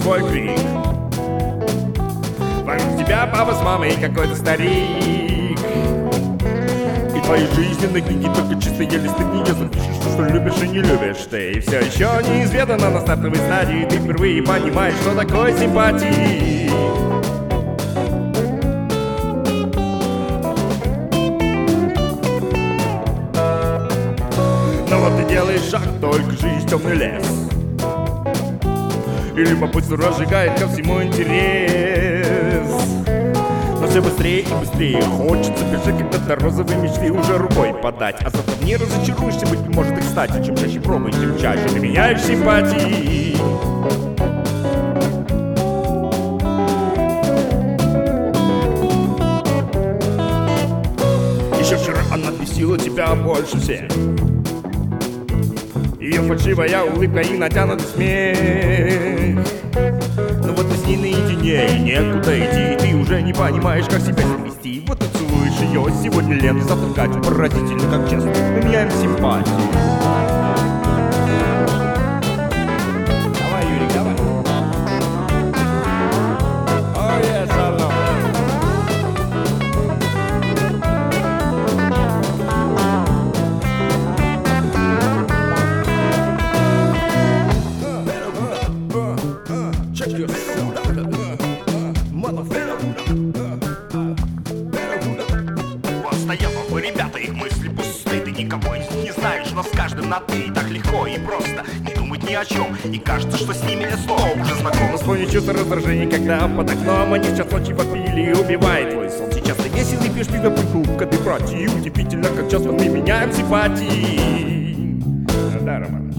твой крик. Вокруг тебя папа с мамой и какой-то старик. И твои жизненные книги только чистые листы книги. Запишешь, что любишь и не любишь ты. И все еще неизведано на стартовой стадии. Ты впервые понимаешь, что такое симпатии. Но вот ты делаешь шаг, только жизнь темный лес. И любопытство разжигает ко всему интерес. Но все быстрее и быстрее хочется бежать, когда-то розовые мечты уже рукой подать. А завтра не разочаруешься, быть не может и кстати. Чем чаще пробуешь, тем чаще ты меняешь симпатии. Еще вчера она бесила тебя больше всех. Ее фальшивая улыбка и натянутый смех. Но вот ты с ней наедине и некуда идти. Ты уже не понимаешь, как себя вести. Вот ты целуешь ее сегодня Лен, завтра Катю. Поразительно, как часто мы меняем симпатии. Давай, Юрий, давай. Oh, yes, I love it. Постоянно вы, ребята, их мысли пусты. Ты никого из них не знаешь, но с каждым на ты. Так легко и просто не думать ни о чем. И кажется, что с ними снова уже знаком. Но вспомни чувство раздражения, когда под окном они в час ночи попили. Убивает твой сон. Сейчас ты весел и пьешь пиво прикупка. Ты братья, удивительно, как часто мы меняем симпатии. Да, Роман.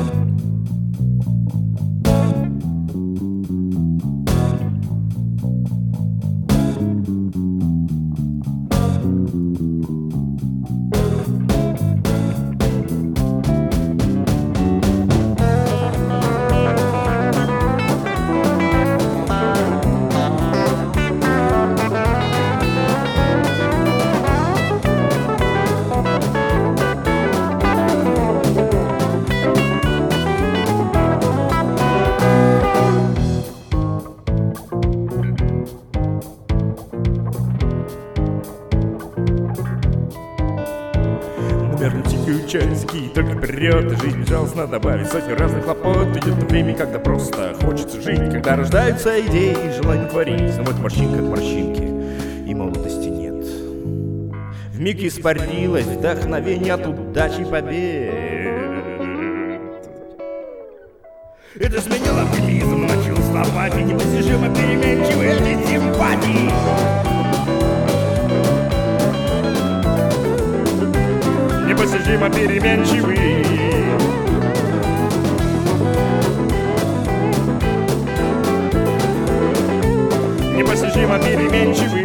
Мерно тикают часики, только вперед, и жизнь жалостно добавить сотни разных хлопот. Идет время, когда просто хочется жить, когда рождаются идеи и желание творить. Но вот морщинка от морщинки, и молодости нет. Вмиг испарилось вдохновение от удачи и побед. Это сменило оптимизм на чувство апатии, непостижимо переменчивые эти симпатии. Непостижимо переменчивый. Непостижимо переменчивый.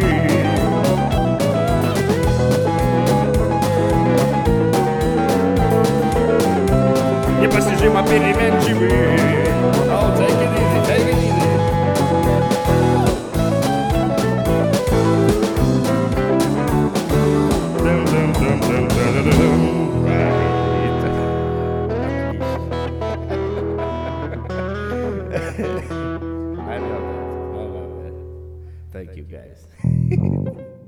Непостижимо переменчивый. Oh, take it easy, take it easy. Dum, dum, dum, dum, dum, dum, dum. I love it. Thank you, guys.